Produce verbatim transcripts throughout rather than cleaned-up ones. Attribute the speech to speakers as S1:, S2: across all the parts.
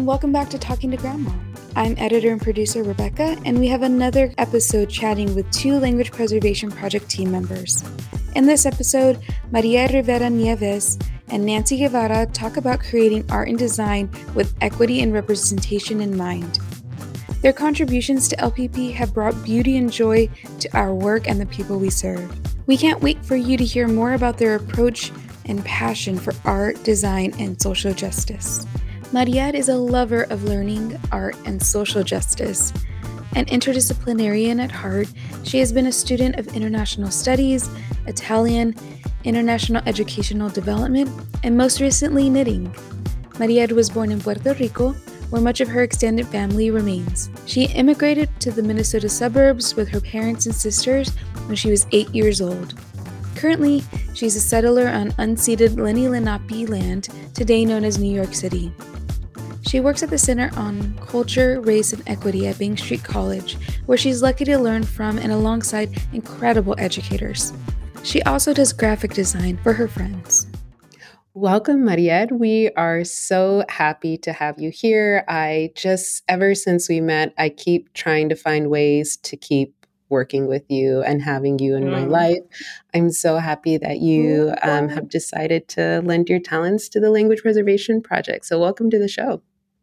S1: and welcome back to Talking to Grandma. I'm editor and producer Rebecca, and we have another episode chatting with two Language Preservation Project team members. In this episode, Maria Rivera Nieves and Nancy Guevara talk about creating art and design with equity and representation in mind. Their contributions to L P P have brought beauty and joy to our work and the people we serve. We can't wait for you to hear more about their approach and passion for art, design, and social justice. Mariette is a lover of learning, art, and social justice. An interdisciplinarian at heart, she has been a student of international studies, Italian, international educational development, and most recently, knitting. Mariette was born in Puerto Rico, where much of her extended family remains. She immigrated to the Minnesota suburbs with her parents and sisters when she was eight years old. Currently, she's a settler on unceded Lenni Lenape land, today known as New York City. She works at the Center on Culture, Race, and Equity at Bank Street College, where she's lucky to learn from and alongside incredible educators. She also does graphic design for her friends.
S2: Welcome, Mariette. We are so happy to have you here. I just, ever since we met, I keep trying to find ways to keep working with you and having you in mm. my life. I'm so happy that you um, have decided to lend your talents to the Language Preservation Project. So welcome to the show.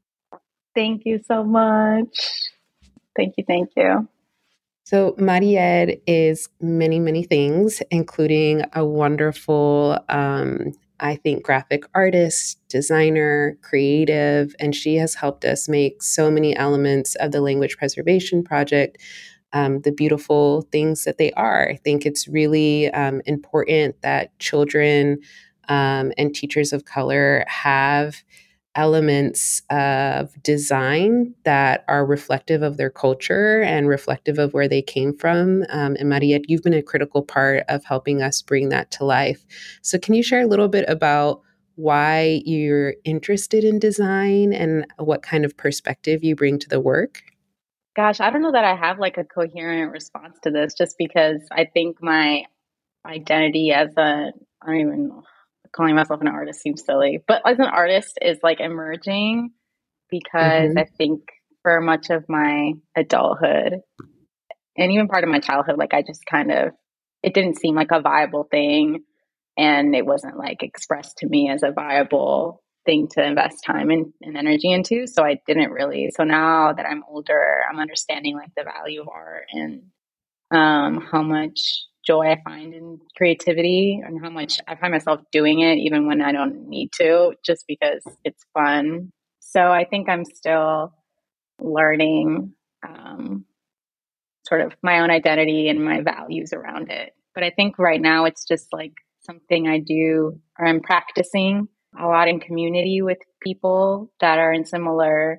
S3: Thank you so much. Thank you, thank you.
S2: So Mariette is many, many things, including a wonderful, um, I think, graphic artist, designer, creative, and she has helped us make so many elements of the Language Preservation Project Um, the beautiful things that they are. I think it's really um, important that children um, and teachers of color have elements of design that are reflective of their culture and reflective of where they came from. Um, and Mariette, you've been a critical part of helping us bring that to life. So can you share a little bit about why you're interested in design and what kind of perspective you bring to the work?
S3: Gosh, I don't know that I have like a coherent response to this, just because I think my identity as a, I don't even know, calling myself an artist seems silly, but as an artist is like emerging because mm-hmm. I think for much of my adulthood and even part of my childhood, like I just kind of, it didn't seem like a viable thing, and it wasn't like expressed to me as a viable thing to invest time and, and energy into. So I didn't really, so now that I'm older, I'm understanding like the value of art and um, how much joy I find in creativity and how much I find myself doing it even when I don't need to, just because it's fun. So I think I'm still learning um, sort of my own identity and my values around it. But I think right now it's just like something I do, or I'm practicing a lot in community with people that are in similar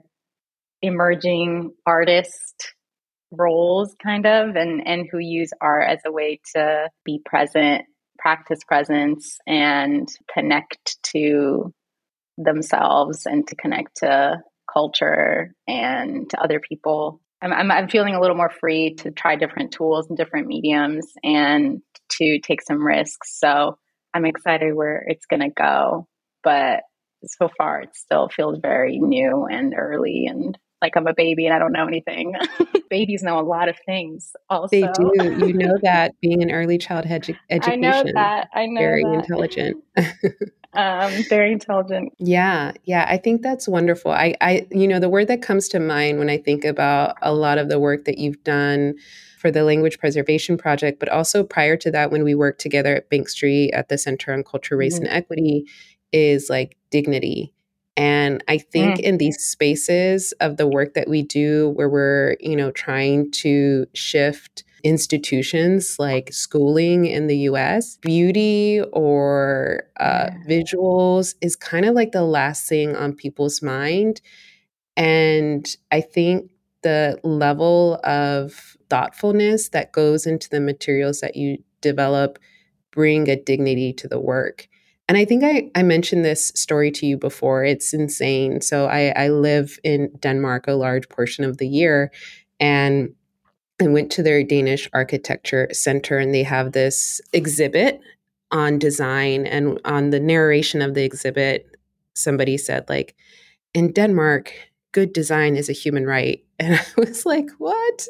S3: emerging artist roles kind of, and, and who use art as a way to be present, practice presence, and connect to themselves and to connect to culture and to other people. I'm, I'm, I'm feeling a little more free to try different tools and different mediums and to take some risks. So I'm excited where it's going to go. But so far, it still feels very new and early and like I'm a baby and I don't know anything. Babies know a lot of things also.
S2: They do. You know that being an early childhood edu- education.
S3: I know that. I know
S2: very
S3: that.
S2: intelligent.
S3: um, very intelligent.
S2: Yeah. Yeah. I think that's wonderful. I, I, you know, the word that comes to mind when I think about a lot of the work that you've done for the Language Preservation Project, but also prior to that, when we worked together at Bank Street at the Center on Culture, Race, mm-hmm. and Equity, is like dignity. And I think mm. in these spaces of the work that we do where we're, you know, trying to shift institutions like schooling in the U S, beauty or uh, yeah. visuals is kind of like the last thing on people's mind. And I think the level of thoughtfulness that goes into the materials that you develop bring a dignity to the work. And I think I, I mentioned this story to you before. It's insane. So I, I live in Denmark a large portion of the year, and I went to their Danish Architecture Center, and they have this exhibit on design. And on the narration of the exhibit, somebody said, like, in Denmark, good design is a human right. And I was like, what?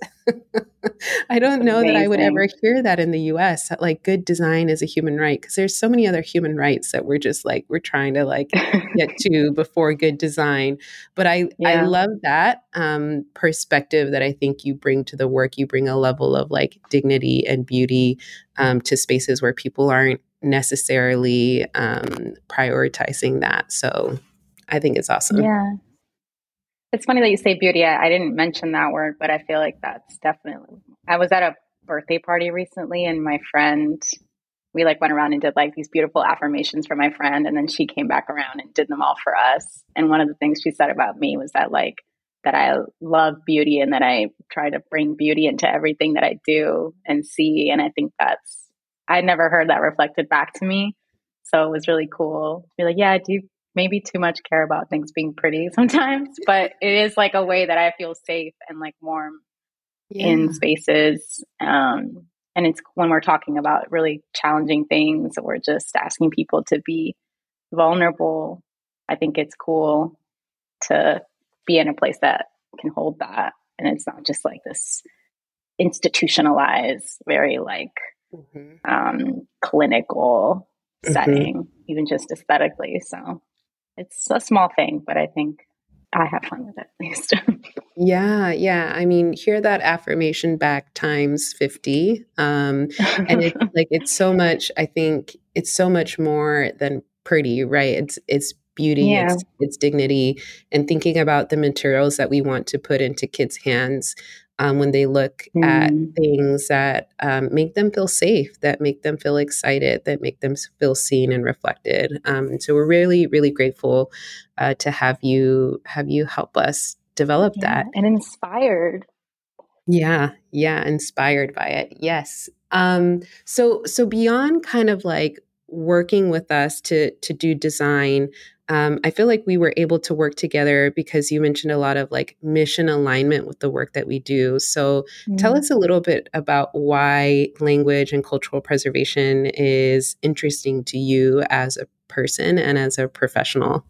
S2: I don't know that I would ever hear that in the U S, that like good design is a human right. Because there's so many other human rights that we're just like, we're trying to like get to before good design. But I, yeah. I love that um, perspective that I think you bring to the work. You bring a level of like dignity and beauty um, to spaces where people aren't necessarily um, prioritizing that. So I think it's awesome.
S3: Yeah. It's funny that you say beauty. I, I didn't mention that word, but I feel like that's definitely, I was at a birthday party recently and my friend, we like went around and did like these beautiful affirmations for my friend. And then she came back around and did them all for us. And one of the things she said about me was that like, that I love beauty and that I try to bring beauty into everything that I do and see. And I think that's, I'd never heard that reflected back to me. So it was really cool to be like, yeah, I do maybe too much care about things being pretty sometimes, but it is like a way that I feel safe and like warm yeah. in spaces. Um, and it's when we're talking about really challenging things or just asking people to be vulnerable, I think it's cool to be in a place that can hold that. And it's not just like this institutionalized, very like mm-hmm. um, clinical mm-hmm. setting, even just aesthetically. So it's a small thing, but I think I have fun with it at least.
S2: Yeah, yeah. I mean, hear that affirmation back times fifty. Um, and it's like, it's so much, I think it's so much more than pretty, right? It's, it's beauty, yeah. it's, it's dignity, and thinking about the materials that we want to put into kids' hands um, when they look mm. at things that um, make them feel safe, that make them feel excited, that make them feel seen and reflected. Um, and so we're really, really grateful uh, to have you have you help us develop
S3: yeah,
S2: that.
S3: And inspired.
S2: Yeah, yeah, inspired by it. Yes. Um, so so beyond kind of like working with us to to do design, um, I feel like we were able to work together because you mentioned a lot of like mission alignment with the work that we do. So mm. tell us a little bit about why language and cultural preservation is interesting to you as a person and as a professional.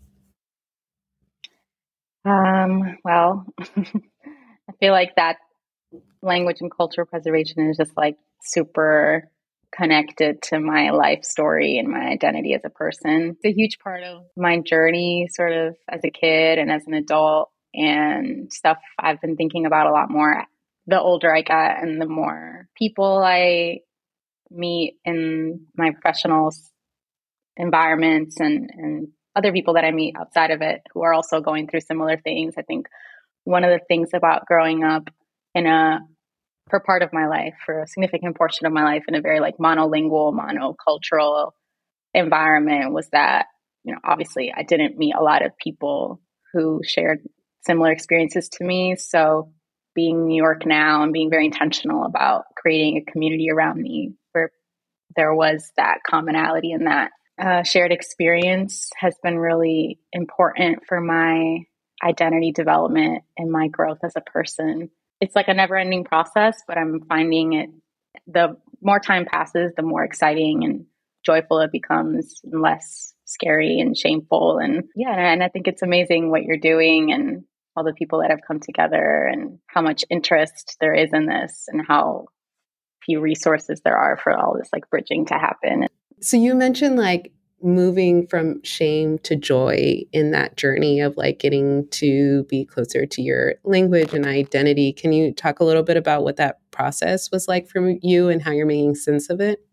S3: Um, well, I feel like that language and cultural preservation is just like super connected to my life story and my identity as a person. It's a huge part of my journey sort of as a kid and as an adult, and stuff I've been thinking about a lot more the older I get and the more people I meet in my professional environments and, and other people that I meet outside of it who are also going through similar things. I think one of the things about growing up in a for part of my life, for a significant portion of my life in a very like monolingual, monocultural environment was that, you know, obviously I didn't meet a lot of people who shared similar experiences to me. So being in New York now and being very intentional about creating a community around me where there was that commonality and that uh, shared experience has been really important for my identity development and my growth as a person. It's like a never-ending process, but I'm finding it, the more time passes, the more exciting and joyful it becomes, and less scary and shameful. And yeah, and I think it's amazing what you're doing and all the people that have come together and how much interest there is in this and how few resources there are for all this like bridging to happen.
S2: So you mentioned like moving from shame to joy in that journey of like getting to be closer to your language and identity. Can you talk a little bit about what that process was like for you and how you're making sense of it?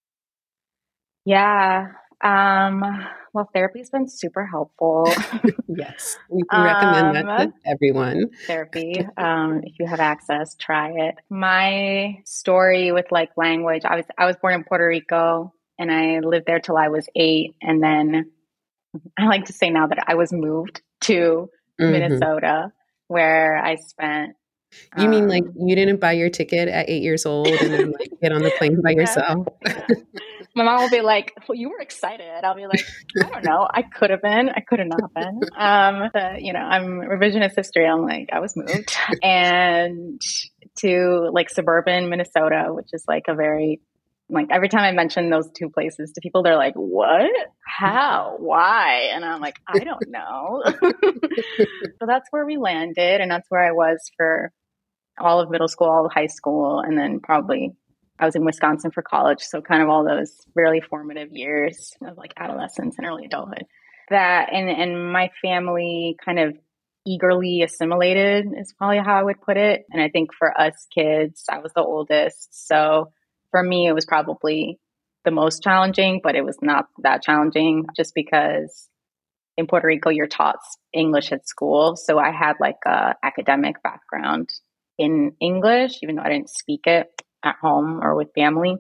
S3: Yeah. Um, well, therapy's been super helpful.
S2: Yes, we can recommend um, that to everyone.
S3: Therapy. Um, if you have access, try it. My story with like language, I was I was born in Puerto Rico and I lived there till I was eight. And then I like to say now that I was moved to mm-hmm. Minnesota, where I spent
S2: You mean um, like you didn't buy your ticket at eight years old and then like get on the plane by yourself?
S3: Yeah. My mom will be like, well, you were excited. I'll be like, I don't know. I could have been. I could have not been. Um, but, you know, I'm revisionist history. I'm like, I was moved and to like suburban Minnesota, which is like a very Like every time I mention those two places to people, they're like, what? How? Why? And I'm like, I don't know. So that's where we landed. And that's where I was for all of middle school, all of high school. And then probably I was in Wisconsin for college. So kind of all those really formative years of like adolescence and early adulthood. That and, and my family kind of eagerly assimilated is probably how I would put it. And I think for us kids, I was the oldest. So for me, it was probably the most challenging, but it was not that challenging just because in Puerto Rico, you're taught English at school. So I had like a academic background in English, even though I didn't speak it at home or with family.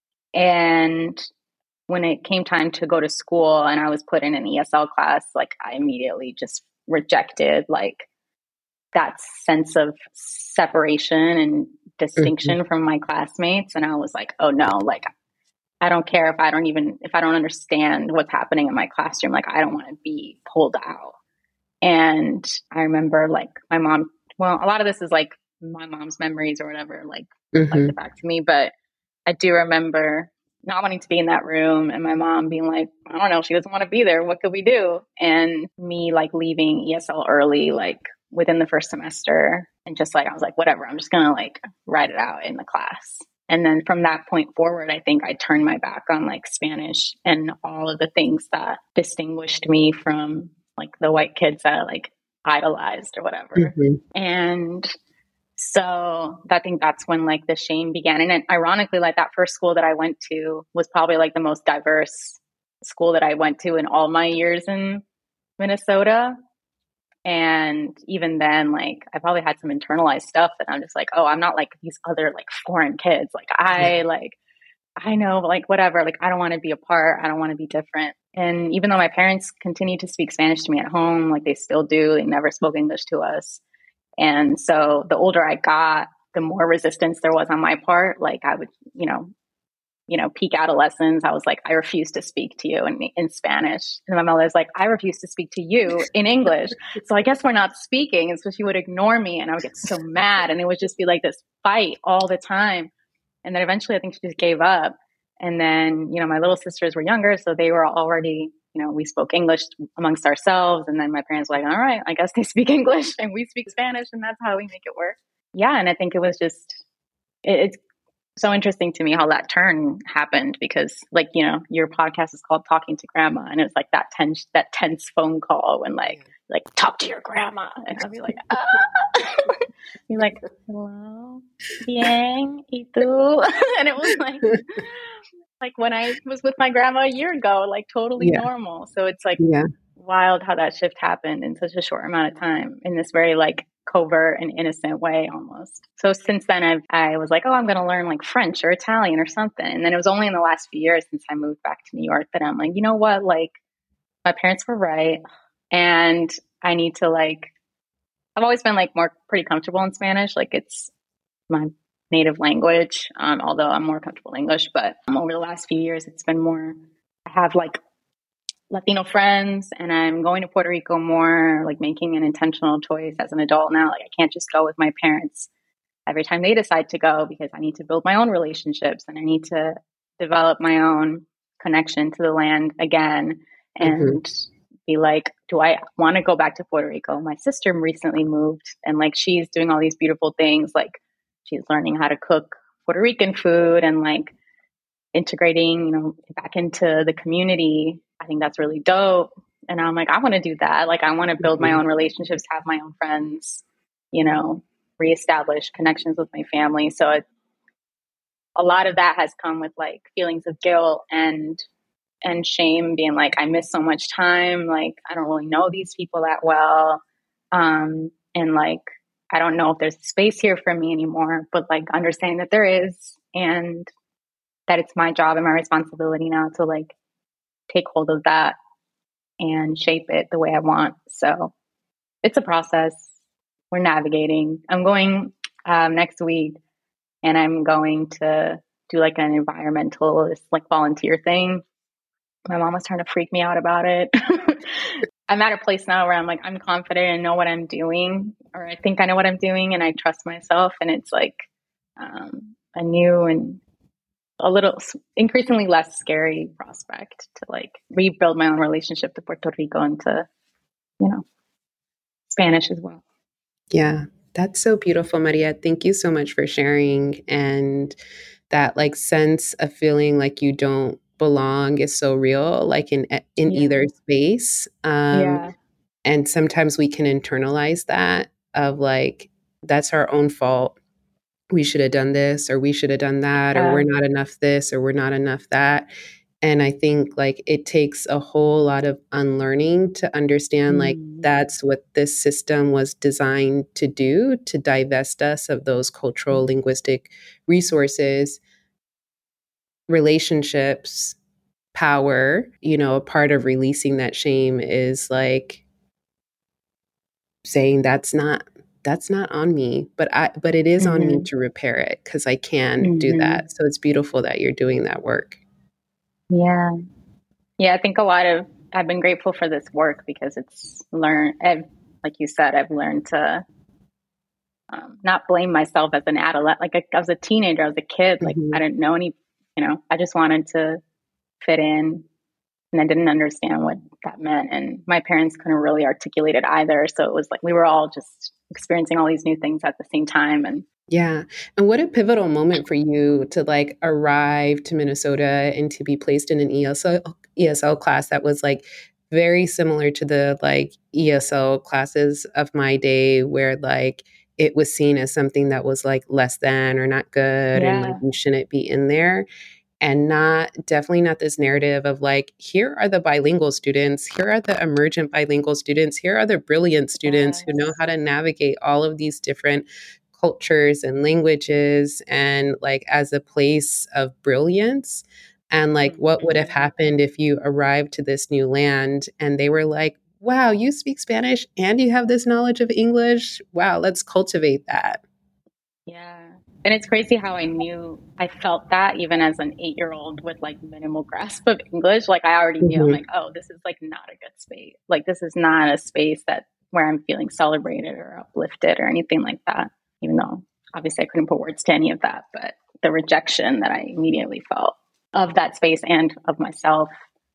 S3: And when it came time to go to school and I was put in an E S L class, like I immediately just rejected like that sense of separation and distinction mm-hmm. from my classmates. And I was like, oh no, like I don't care if I don't even, if I don't understand what's happening in my classroom, like I don't want to be pulled out. And I remember like my mom, well, a lot of this is like my mom's memories or whatever, like mm-hmm. reflected it back to me. But I do remember not wanting to be in that room and my mom being like, I don't know, she doesn't want to be there. What could we do? And me like leaving E S L early, like within the first semester. And just like, I was like, whatever, I'm just going to like write it out in the class. And then from that point forward, I think I turned my back on like Spanish and all of the things that distinguished me from like the white kids that I like idolized or whatever. Mm-hmm. And so I think that's when like the shame began. And then, ironically, like that first school that I went to was probably like the most diverse school that I went to in all my years in Minnesota. And even then, like I probably had some internalized stuff that I'm just like, oh, I'm not like these other like foreign kids. Like I yeah. like, I know like whatever, like I don't want to be a part. I don't want to be different. And even though my parents continue to speak Spanish to me at home, like they still do, they never spoke English to us. And so the older I got, the more resistance there was on my part. Like I would, you know, you know, peak adolescence, I was like, I refuse to speak to you in, in Spanish. And my mother was like, I refuse to speak to you in English. So I guess we're not speaking. And so she would ignore me and I would get so mad. And it would just be like this fight all the time. And then eventually I think she just gave up. And then, you know, my little sisters were younger. So they were already, you know, we spoke English amongst ourselves. And then my parents were like, all right, I guess they speak English and we speak Spanish and that's how we make it work. Yeah. And I think it was just, it, it's so interesting to me how that turn happened because like, you know, your podcast is called Talking to Grandma. And it was like that tense, that tense phone call when like, like talk to your grandma. And I'll be like, ah. You're like, hello, bien, y tú? And it was like, like when I was with my grandma a year ago, like totally yeah. normal. So it's like yeah. wild how that shift happened in such a short amount of time in this very like covert and innocent way almost. So since then I've, I was like, oh, I'm going to learn like French or Italian or something. And then it was only in the last few years since I moved back to New York that I'm like, you know what? Like my parents were right. And I need to like, I've always been like more pretty comfortable in Spanish. Like it's my native language. Um, although I'm more comfortable in English, but um, over the last few years, it's been more, I have like Latino friends and I'm going to Puerto Rico more, like making an intentional choice as an adult now. Like I can't just go with my parents every time they decide to go because I need to build my own relationships and I need to develop my own connection to the land again and mm-hmm. be like, do I want to go back to Puerto Rico? My sister recently moved and like she's doing all these beautiful things. Like she's learning how to cook Puerto Rican food and like integrating, you know, back into the community. I think that's really dope. And I'm like, I want to do that. Like, I want to build my own relationships, have my own friends, you know, reestablish connections with my family. So it, a lot of that has come with like feelings of guilt and, and shame being like, I miss so much time. Like, I don't really know these people that well. Um, and like, I don't know if there's space here for me anymore, but like understanding that there is and that it's my job and my responsibility now to like take hold of that and shape it the way I want. So it's a process. We're navigating. I'm going um, next week and I'm going to do like an environmentalist, like volunteer thing. My mom was trying to freak me out about it. I'm at a place now where I'm like, I'm confident and know what I'm doing, or I think I know what I'm doing and I trust myself. And it's like um, a new and a little increasingly less scary prospect to like rebuild my own relationship to Puerto Rico and to, you know, Spanish as well.
S2: Yeah, that's so beautiful, Maria. Thank you so much for sharing. And that like sense of feeling like you don't belong is so real, like in in
S3: Yeah.
S2: either space. Um,
S3: Yeah.
S2: and sometimes we can internalize that of like, that's our own fault. We should have done this, or we should have done that, or
S3: Uh,
S2: we're not enough this, or we're not enough that. And I think like it takes a whole lot of unlearning to understand like
S3: mm,
S2: that's what this system was designed to do, to divest us of those cultural linguistic resources, relationships, power. You know, a part of releasing that shame is like saying that's not that's not on me, but I but it is on me
S3: mm-hmm,
S2: to repair it because I can do
S3: mm-hmm.
S2: that. So it's beautiful that you're doing that work.
S3: Yeah. Yeah. I think a lot of, I've been grateful for this work because it's learned, I've, like you said, I've learned to um, not blame myself as an adolescent. Like I, I was a teenager, I was a kid, like I
S2: Mhm.
S3: didn't know any, you know, I just wanted to fit in and I didn't understand what that meant. And my parents couldn't really articulate it either. So it was like we were all just experiencing all these new things at the same time. And
S2: Yeah. And what a pivotal moment for you to like arrive to Minnesota and to be placed in an E S L E S L class that was like very similar to the like E S L classes of my day where like it was seen as something that was like less than or not good and like
S3: yeah,
S2: you shouldn't be in there. And not definitely not this narrative of like, here are the bilingual students, here are the emergent bilingual students, here are the brilliant students who know
S3: yes.
S2: how to navigate all of these different cultures and languages and like as a place of brilliance. And like what would have
S3: Mm-hmm.
S2: happened if you arrived to this new land and they were like, wow, you speak Spanish and you have this knowledge of English. Wow, let's cultivate that.
S3: Yeah. And it's crazy how I knew I felt that even as an eight year old with like minimal grasp of English. Like I already knew, I'm
S2: Mhm.
S3: like, oh, this is like not a good space. Like this is not a space that where I'm feeling celebrated or uplifted or anything like that. Even though obviously I couldn't put words to any of that, but the rejection that I immediately felt of that space and of myself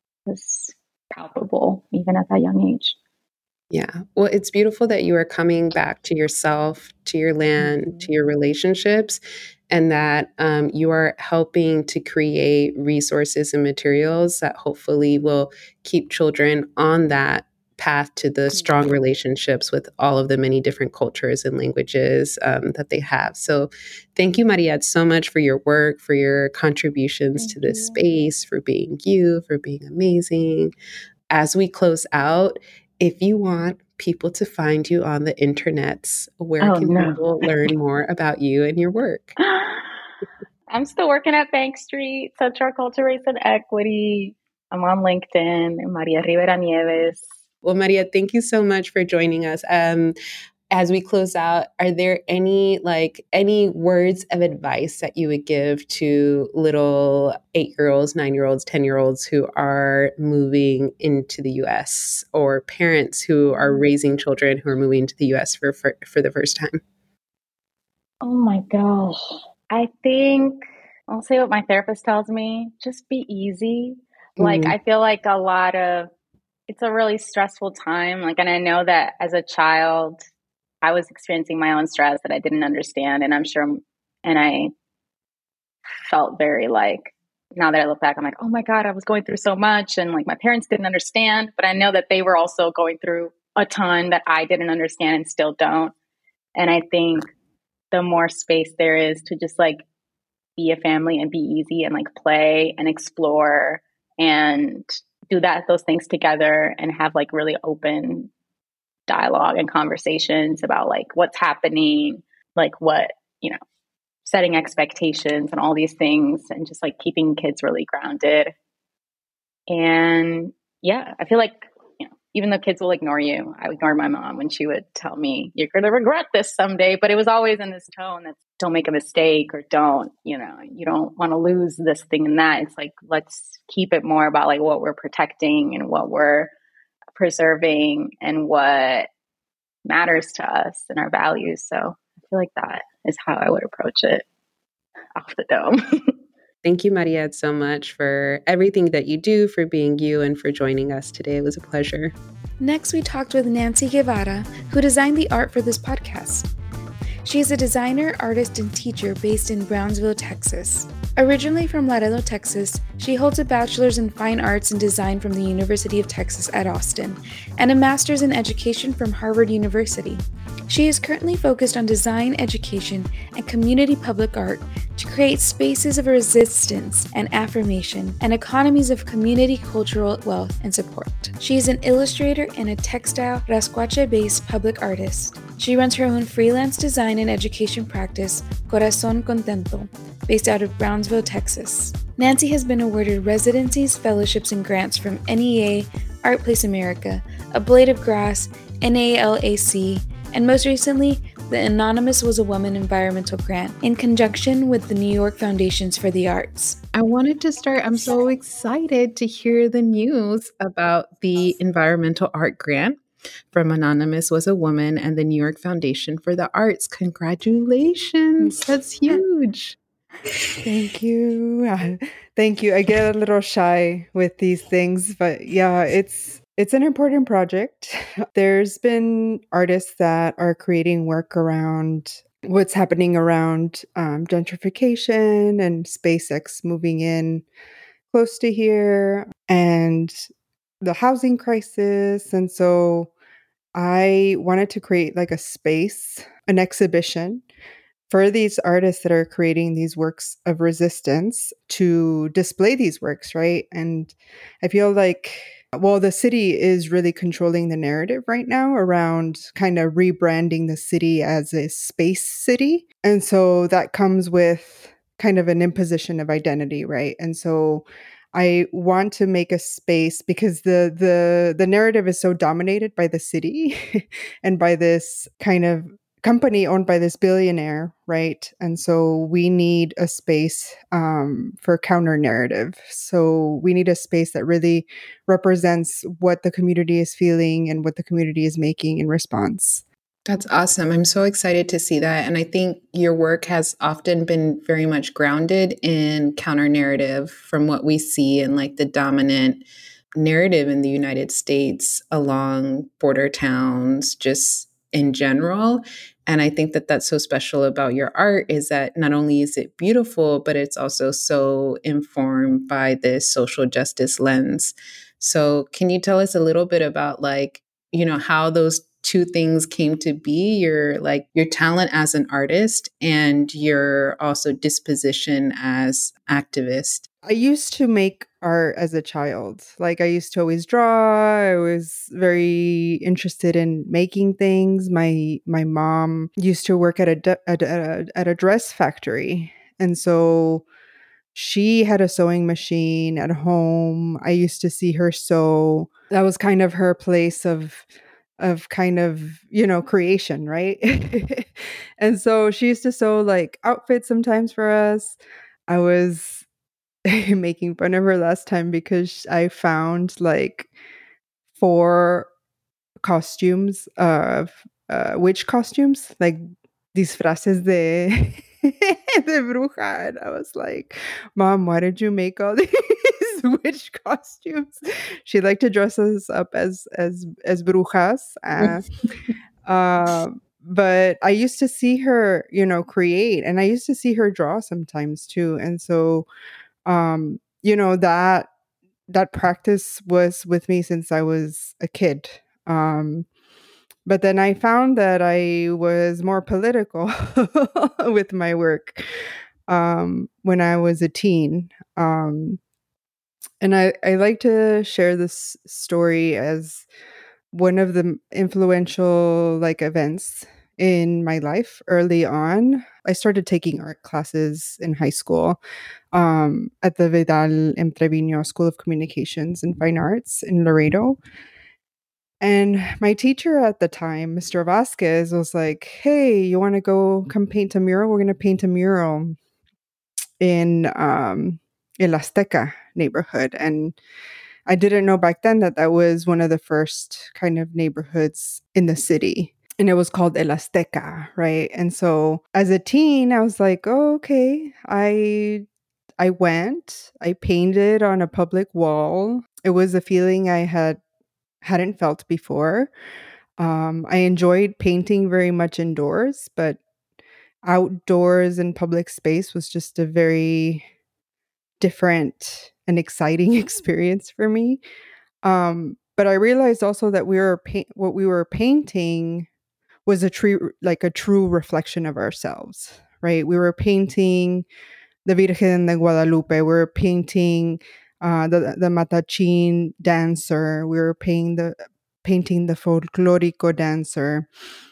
S3: was palpable even at that young age.
S2: Yeah. Well, it's beautiful that you are coming back to yourself, to your land,
S3: Mm-hmm.
S2: to your relationships, and that um, you are helping to create resources and materials that hopefully will keep children on that path to the strong
S3: Mm-hmm.
S2: relationships with all of the many different cultures and languages um, that they have. So, thank you, Mariette, so much for your work, for your contributions
S3: Thank
S2: to this
S3: you.
S2: space, for being you, for being amazing. As we close out, if you want people to find you on the internets, where
S3: Oh
S2: can
S3: no.
S2: people learn more about you and your work?
S3: I'm still working at Bank Street, Central Culture, Race and Equity. I'm on LinkedIn, Maria Rivera Nieves.
S2: Well, Maria, thank you so much for joining us. Um, as we close out, are there any like any words of advice that you would give to little eight-year-olds, nine-year-olds, ten-year-olds who are moving into the U S or parents who are raising children who are moving to the U S for for, for the first time?
S3: Oh my gosh. I think I'll say what my therapist tells me, just be easy. Like,
S2: Mhm.
S3: I feel like a lot of it's a really stressful time. Like, and I know that as a child, I was experiencing my own stress that I didn't understand. And I'm sure, and I felt very like, now that I look back, I'm like, oh my God, I was going through so much. And like my parents didn't understand, but I know that they were also going through a ton that I didn't understand and still don't. And I think the more space there is to just like be a family and be easy and like play and explore and do that, those things together and have like really open dialogue and conversations about like what's happening, like what, you know, setting expectations and all these things and just like keeping kids really grounded. And yeah, I feel like, you know, even though kids will ignore you, I ignored my mom when she would tell me, you're going to regret this someday. But it was always in this tone that don't make a mistake or don't, you know, you don't want to lose this thing and that. It's like, let's keep it more about like what we're protecting and what we're preserving and what matters to us and our values. So I feel like that is how I would approach it off the dome.
S2: Thank you, Maria, so much for everything that you do, for being you, and for joining us today. It was a pleasure.
S1: Next, we talked with Nancy Guevara, who designed the art for this podcast. She is a designer, artist, and teacher based in Brownsville, Texas. Originally from Laredo, Texas, she holds a bachelor's in fine arts and design from the University of Texas at Austin and a master's in education from Harvard University. She is currently focused on design, education, and community public art to create spaces of resistance and affirmation and economies of community cultural wealth and support. She is an illustrator and a textile Rascuache-based public artist. She runs her own freelance design and education practice, Corazón Contento, based out of Brownsville, Texas. Nancy has been awarded residencies, fellowships, and grants from N E A, Art Place America, A Blade of Grass, N A L A C, and most recently, the Anonymous Was a Woman Environmental Grant in conjunction with the New York Foundations for the Arts.
S2: I wanted to start, I'm so excited to hear the news about the Environmental Art Grant from Anonymous Was a Woman and the New York Foundation for the Arts. Congratulations. That's huge.
S4: Thank you. Thank you. I get a little shy with these things, but yeah, it's It's an important project. There's been artists that are creating work around what's happening around um, gentrification and SpaceX moving in close to here and the housing crisis. And so I wanted to create like a space, an exhibition for these artists that are creating these works of resistance to display these works, right? And I feel like, well, the city is really controlling the narrative right now around kind of rebranding the city as a space city. And so that comes with kind of an imposition of identity, right? And so I want to make a space because the the the narrative is so dominated by the city and by this kind of company owned by this billionaire, right? And so we need a space um, for counter narrative. So we need a space that really represents what the community is feeling and what the community is making in response.
S2: That's awesome. I'm so excited to see that. And I think your work has often been very much grounded in counter narrative from what we see in like the dominant narrative in the United States along border towns, just in general. And I think that that's so special about your art is that not only is it beautiful, but it's also so informed by this social justice lens. So can you tell us a little bit about like, you know, how those two things came to be, your like your talent as an artist and your also disposition as activist?
S4: I used to make art as a child. Like I used to always draw. I was very interested in making things. My my mom used to work at a at a, at a dress factory. And so she had a sewing machine at home. I used to see her sew. That was kind of her place of of kind of, you know, creation, right? And so she used to sew like outfits sometimes for us. I was making fun of her last time because I found like four costumes of uh, witch costumes, like disfraces de de bruja, and I was like, "Mom, why did you make all these witch costumes?" She liked to dress us up as as as brujas. Uh, uh, but I used to see her, you know, create, and I used to see her draw sometimes too, and so. Um, you know, that that practice was with me since I was a kid. Um, but then I found that I was more political with my work um, when I was a teen. Um, and I, I like to share this story as one of the influential like events in my life early on. I started taking art classes in high school um, at the Vidal M. Trevino School of Communications and Fine Arts in Laredo. And my teacher at the time, Mister Vasquez, was like, "Hey, you want to go come paint a mural? We're going to paint a mural in um, El Azteca neighborhood." And I didn't know back then that that was one of the first kind of neighborhoods in the city. And it was called El Azteca, right? And so as a teen, I was like, oh, okay, I I went, I painted on a public wall. It was a feeling I had hadn't felt before. Um, I enjoyed painting very much indoors, but outdoors in public space was just a very different and exciting experience for me. Um, but I realized also that we were pa- what we were painting was a true like a true reflection of ourselves, right? We were painting the Virgen de Guadalupe. We were painting uh, the the Matachin dancer. We were painting the painting the folklorico dancer.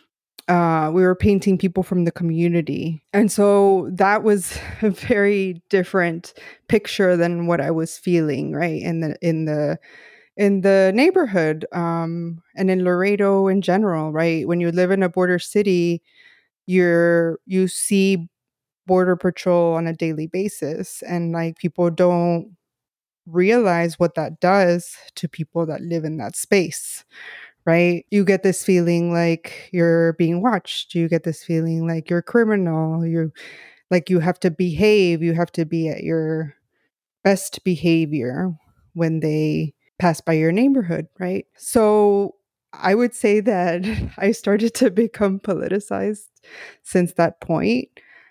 S4: Uh, we were painting people from the community. And so that was a very different picture than what I was feeling, right? In the in the in the neighborhood, um, and in Laredo in general, right? When you live in a border city, you're you see border patrol on a daily basis, and like people don't realize what that does to people that live in that space, right? You get this feeling like you're being watched. You get this feeling like you're a criminal. You like you have to behave. You have to be at your best behavior when they pass by your neighborhood, right? So I would say that I started to become politicized since that point,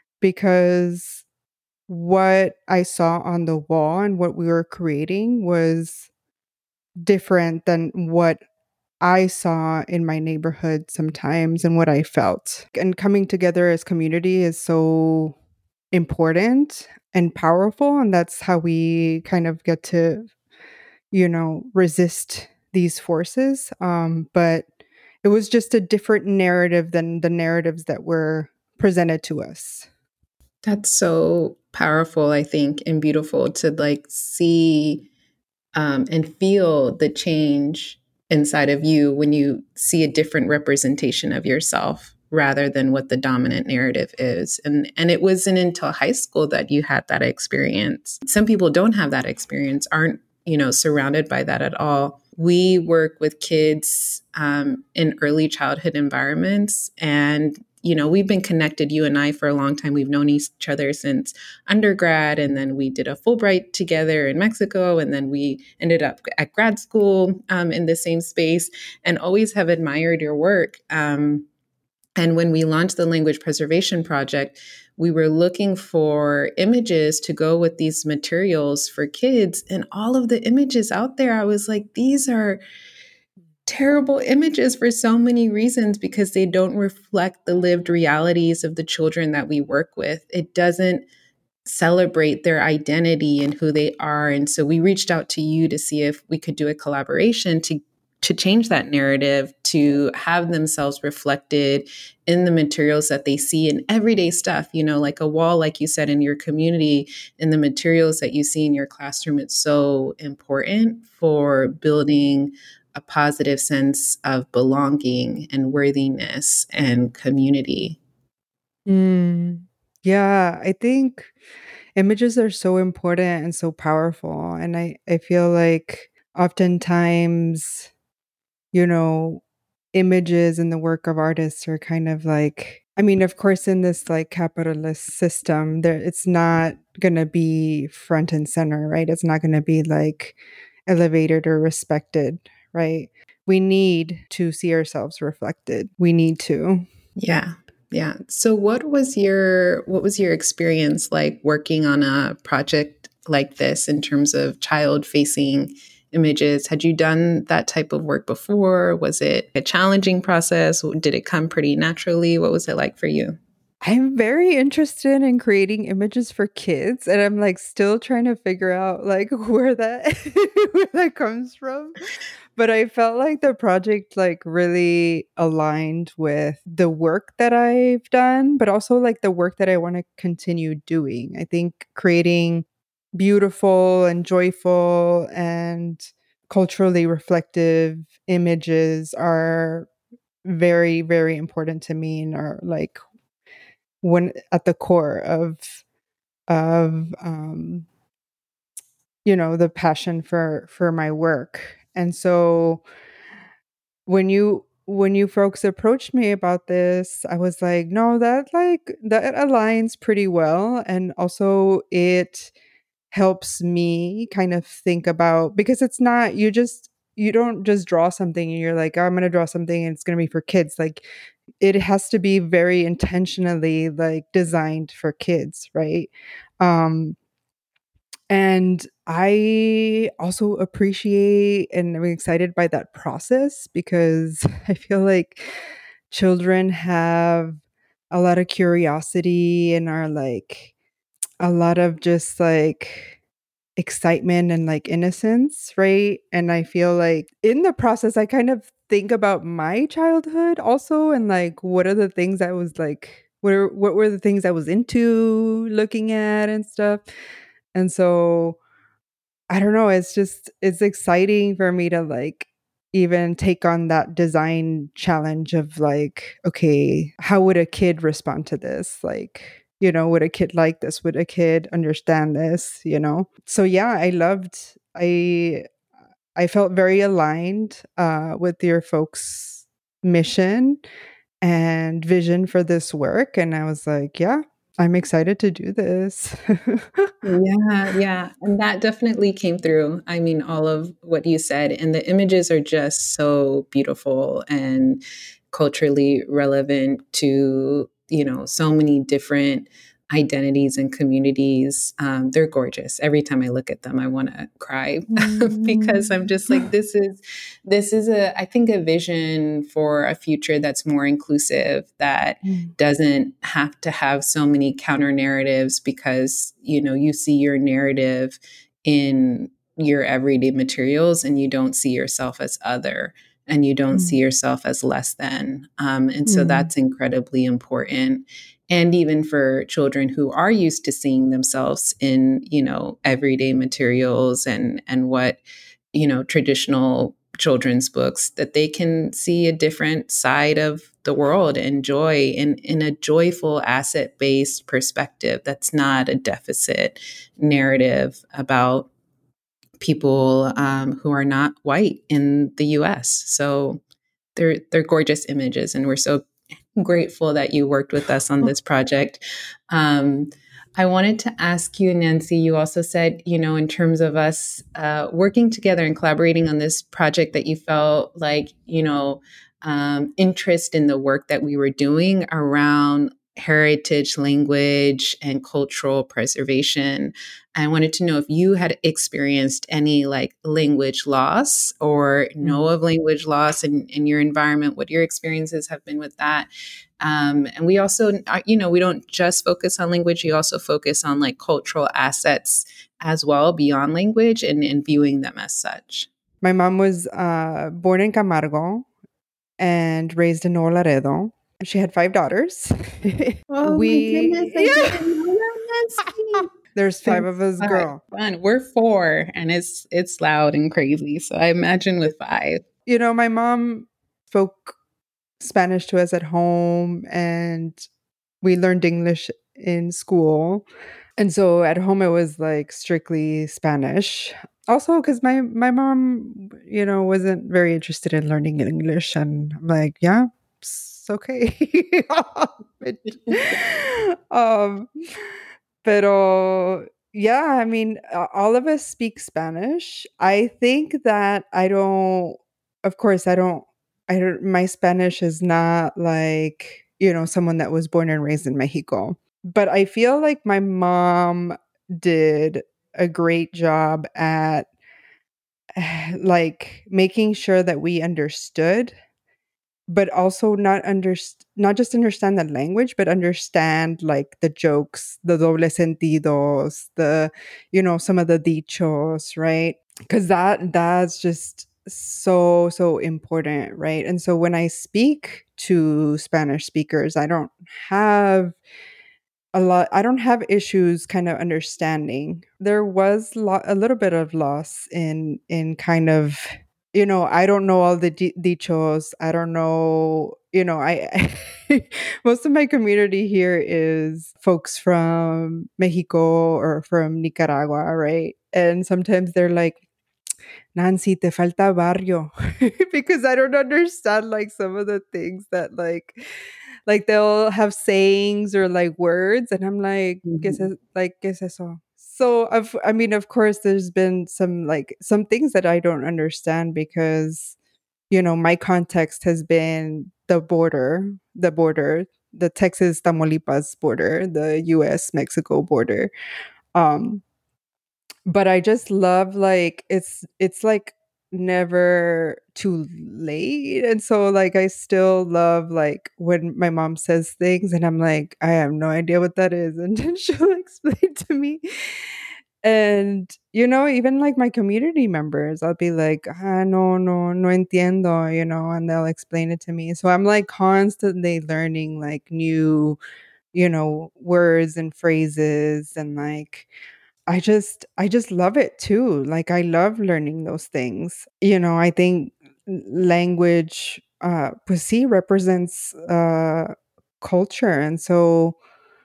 S4: because what I saw on the wall and what we were creating was different than what I saw in my neighborhood sometimes and what I felt. And coming together as community is so important and powerful. And that's how we kind of get to, you know, resist these forces. Um, but it was just a different narrative than the narratives that were presented to us.
S2: That's so powerful, I think, and beautiful to like see um, and feel the change inside of you when you see a different representation of yourself rather than what the dominant narrative is. And and it wasn't until high school that you had that experience. Some people don't have that experience, aren't, you know, surrounded by that at all. We work with kids um, in early childhood environments, and you know, we've been connected, you and I, for a long time. We've known each other since undergrad, and then we did a Fulbright together in Mexico, and then we ended up at grad school um, in the same space, and always have admired your work. Um, and when we launched the Language Preservation Project, we were looking for images to go with these materials for kids, and all of the images out there, I was like, these are terrible images for so many reasons, because they don't reflect the lived realities of the children that we work with. It doesn't celebrate their identity and who they are. And so we reached out to you to see if we could do a collaboration to to change that narrative, to have themselves reflected in the materials that they see in everyday stuff, you know, like a wall, like you said, in your community, in the materials that you see in your classroom. It's so important for building a positive sense of belonging and worthiness and community.
S4: Mm. Yeah, I think images are so important and so powerful. And I, I feel like oftentimes, you know, images in the work of artists are kind of like, I mean, of course, in this like capitalist system, there it's not gonna be front and center, right? It's not gonna be like elevated or respected, right? We need to see ourselves reflected. We need to.
S2: Yeah. Yeah. So what was your what was your experience like working on a project like this in terms of child facing images? Had you done that type of work before? Was it a challenging process? Did it come pretty naturally? What was it like for you?
S4: I'm very interested in creating images for kids, and I'm like still trying to figure out like where that where that comes from. But I felt like the project like really aligned with the work that I've done, but also like the work that I want to continue doing. I think creating beautiful and joyful and culturally reflective images are very, very important to me and are like when at the core of of um you know the passion for for my work. And so when you when you folks approached me about this, I was like, no, that like that aligns pretty well. And also it helps me kind of think about, because it's not, you just, you don't just draw something and you're like, oh, I'm going to draw something and it's going to be for kids. Like, it has to be very intentionally like designed for kids, right? Um, and I also appreciate and I'm excited by that process, because I feel like children have a lot of curiosity and are like a lot of just like excitement and like innocence, right? And I feel like in the process, I kind of think about my childhood also, and like what are the things I was like, what are, what were the things I was into looking at and stuff. And so I don't know, it's just, it's exciting for me to like even take on that design challenge of like, okay, how would a kid respond to this? Like, you know, would a kid like this? Would a kid understand this? You know? So yeah, I loved, I I felt very aligned uh with your folks' mission and vision for this work. And I was like, yeah, I'm excited to do this.
S2: Yeah, yeah. And that definitely came through. I mean, all of what you said, and the images are just so beautiful and culturally relevant to, you know, so many different identities and communities. Um, they're gorgeous. Every time I look at them, I want to cry because I'm just like, this is, this is a, I think, a vision for a future that's more inclusive, that
S4: Mm.
S2: doesn't have to have so many counter narratives, because, you know, you see your narrative in your everyday materials and you don't see yourself as other, and you don't see
S4: Mm.
S2: yourself as less than. Um, and so
S4: Mm.
S2: that's incredibly important. And even for children who are used to seeing themselves in, you know, everyday materials and, and what, you know, traditional children's books, that they can see a different side of the world and joy in, in a joyful, asset-based perspective that's not a deficit narrative about people um, who are not white in the U S. So they're they're gorgeous images, and we're so grateful that you worked with us on this project. Um, I wanted to ask you, Nancy, you also said, you know, in terms of us uh, working together and collaborating on this project, that you felt like, you know, um, interest in the work that we were doing around heritage, language, and cultural preservation. I wanted to know if you had experienced any like language loss, or know
S4: Mm.
S2: of language loss in, in your environment, what your experiences have been with that. Um, and we also, uh, you know, we don't just focus on language, we also focus on like cultural assets as well beyond language, and, and viewing them as such.
S4: My mom was uh, born in Camargo and raised in Nuevo Laredo. She had five daughters.
S2: Oh my goodness,
S4: we
S2: I
S4: yeah.
S2: didn't know that, Nancy.
S4: There's five of
S2: There's
S4: us,
S2: five.
S4: girl.
S2: Fun. We're four, and it's it's loud and crazy. So I imagine with five.
S4: You know, my mom spoke Spanish to us at home, and we learned English in school. And so at home it was like strictly Spanish. Also cuz my my mom, you know, wasn't very interested in learning English, and I'm like, yeah, it's okay. But, um pero yeah, I mean, uh, all of us speak Spanish. I think that I don't, of course, I don't, I don't, my Spanish is not like, you know, someone that was born and raised in Mexico. But I feel like my mom did a great job at like making sure that we understood, but also not underst- not just understand the language, but understand like the jokes, the doble sentidos, the, you know, some of the dichos, right? Because that that's just so so important, right? And so when I speak to Spanish speakers, I don't have a lot I don't have issues kind of understanding. There was lo- a little bit of loss in in kind of, you know, I don't know all the di- dichos. I don't know, you know, I most of my community here is folks from Mexico or from Nicaragua, right? And sometimes they're like, Nancy, te falta barrio, because I don't understand like some of the things that like like they'll have sayings or like words, and I'm like, ¿qué es,
S2: Mhm.
S4: es- like, ¿qué es eso? So I've, I mean, of course, there's been some like some things that I don't understand because, you know, my context has been the border, the border, the Texas Tamaulipas border, the U S Mexico border. Um, but I just love like it's it's like never too late. And so like I still love like when my mom says things and I'm like, I have no idea what that is. And then she'll explain to me. And you know, even like my community members, I'll be like, ah, no, no, no entiendo, you know, and they'll explain it to me. So I'm like constantly learning like new, you know, words and phrases and like I just I just love it too. Like I love learning those things. You know, I think l- language uh pues sí represents uh culture and so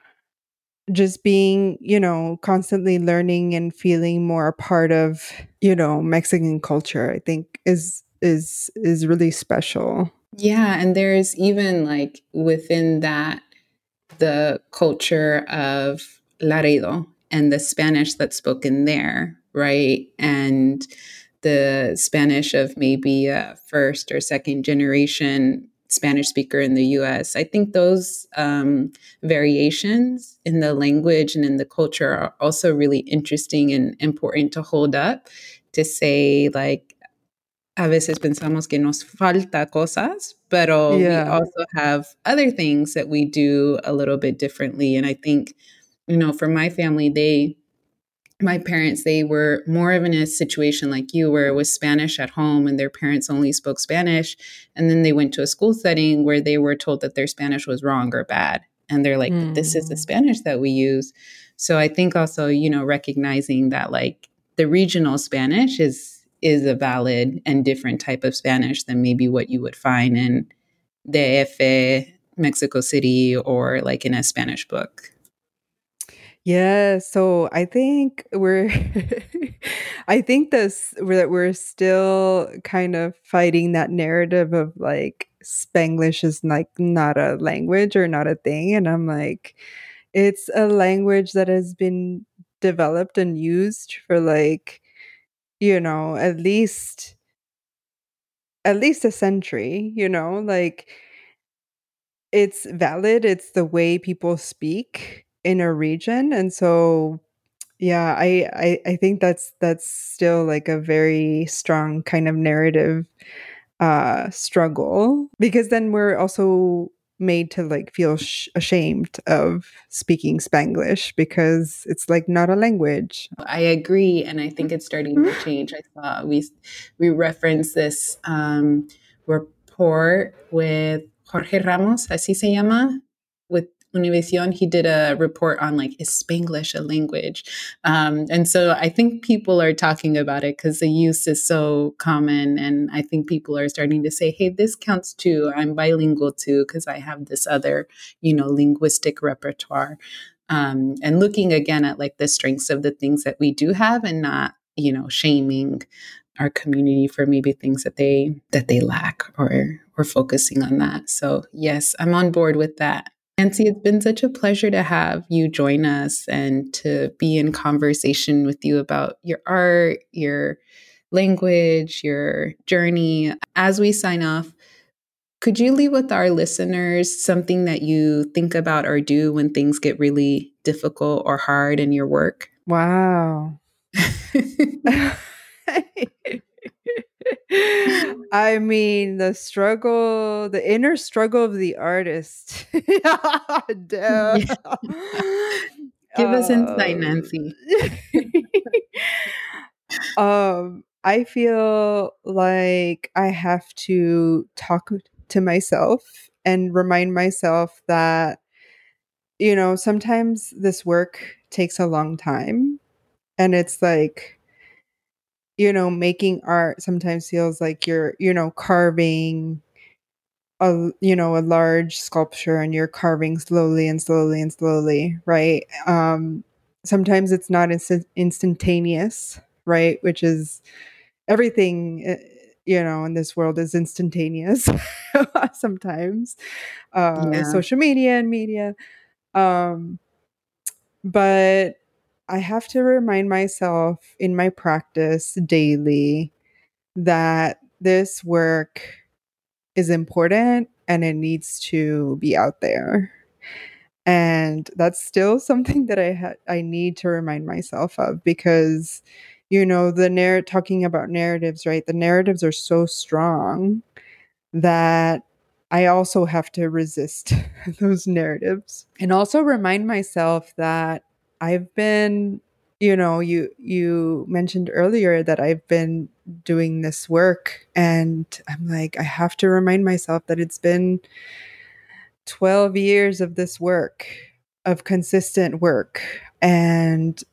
S4: just being, you know, constantly learning and feeling more a part of, you know, Mexican culture, I think is is is really special.
S2: Yeah, and there's even like within that the culture of Laredo and the Spanish that's spoken there, right? And the Spanish of maybe a first or second generation Spanish speaker in the U S. I think those um, variations in the language and in the culture are also really interesting and important to hold up to say, like, a veces pensamos que nos falta cosas, pero we
S4: Yeah.
S2: also have other things that we do a little bit differently. And I think, you know, for my family, they, my parents, they were more of in a situation like you, where it was Spanish at home and their parents only spoke Spanish. And then they went to a school setting where they were told that their Spanish was wrong or bad. And they're like, but this is the
S4: Mm.
S2: Spanish that we use. So I think also, you know, recognizing that like the regional Spanish is is a valid and different type of Spanish than maybe what you would find in D F, Mexico City, or like in a Spanish book.
S4: Yeah, so I think we're I think this we're that we're still kind of fighting that narrative of like Spanglish is like not a language or not a thing. And I'm like, it's a language that has been developed and used for like, you know, at least at least a century, you know, like it's valid. It's the way people speak in a region. And so yeah, I, I I think that's that's still like a very strong kind of narrative uh struggle because then we're also made to like feel sh- ashamed of speaking Spanglish because it's like not a language.
S2: I agree, and I think it's starting to change. I saw we we referenced this um, report with Jorge Ramos, así se llama, with Univision. He did a report on like, is Spanglish a language? Um, and so I think people are talking about it because the use is so common, and I think people are starting to say, hey, this counts too. I'm bilingual too because I have this other, you know, linguistic repertoire. Um, and looking again at like the strengths of the things that we do have and not, you know, shaming our community for maybe things that they that they lack or or focusing on that. So yes, I'm on board with that. Nancy, it's been such a pleasure to have you join us and to be in conversation with you about your art, your language, your journey. As we sign off, could you leave with our listeners something that you think about or do when things get really difficult or hard in your work?
S4: Wow. I mean, the struggle, the inner struggle of the artist. Duh.
S2: Yeah. Give us insight,
S4: Um,
S2: Nancy.
S4: um, I feel like I have to talk to myself and remind myself that, you know, sometimes this work takes a long time. And it's like, you know, making art sometimes feels like you're, you know, carving a, you know, a large sculpture and you're carving slowly and slowly and slowly, right? Um, sometimes it's not instant- instantaneous, right? Which is everything, uh, you know, in this world is instantaneous sometimes. Uh,
S2: Yeah.
S4: social media and media. Um, but I have to remind myself in my practice daily that this work is important and it needs to be out there. And that's still something that I ha- I need to remind myself of, because, you know, the narr- talking about narratives, right? The narratives are so strong that I also have to resist those narratives, and also remind myself that I've been, you know, you you mentioned earlier that I've been doing this work, and I'm like, I have to remind myself that it's been twelve years of this work, of consistent work. And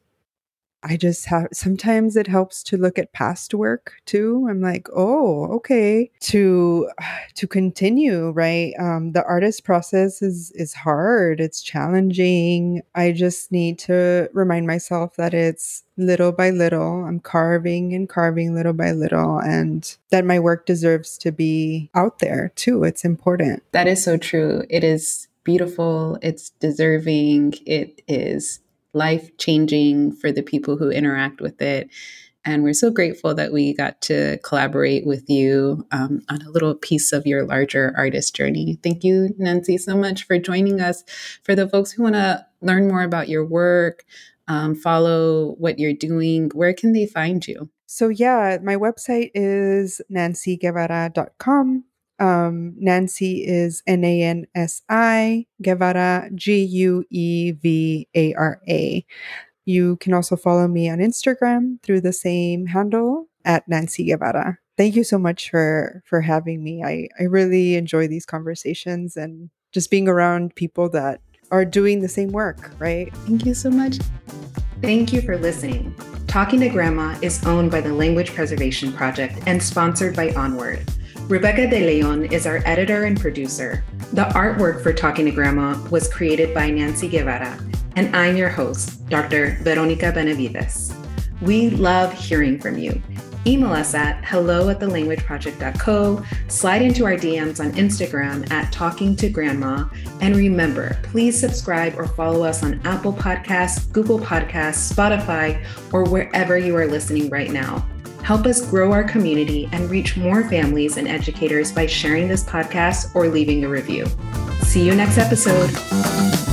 S4: I just have, sometimes it helps to look at past work too. I'm like, oh, okay, to to continue, right? Um, the artist process is is hard. It's challenging. I just need to remind myself that it's little by little. I'm carving and carving little by little, and that my work deserves to be out there too. It's important.
S2: That is so true. It is beautiful. It's deserving. It is life-changing for the people who interact with it. And we're so grateful that we got to collaborate with you um, on a little piece of your larger artist journey. Thank you, Nancy, so much for joining us. For the folks who want to learn more about your work, um, follow what you're doing, where can they find you?
S4: So yeah, my website is nancy guevara dot com. Um, Nancy is N A N S I, Guevara, G U E V A R A. You can also follow me on Instagram through the same handle, at Nancy Guevara. Thank you so much for, for having me. I, I really enjoy these conversations and just being around people that are doing the same work, right?
S2: Thank you so much.
S5: Thank you for listening. Talking to Grandma is owned by the Language Preservation Project and sponsored by Onward. Rebecca De Leon is our editor and producer. The artwork for Talking to Grandma was created by Nancy Guevara, and I'm your host, Doctor Veronica Benavides. We love hearing from you. Email us at hello at the language project dot co, slide into our D Ms on Instagram at Talking to Grandma, and remember, please subscribe or follow us on Apple Podcasts, Google Podcasts, Spotify, or wherever you are listening right now. Help us grow our community and reach more families and educators by sharing this podcast or leaving a review. See you next episode.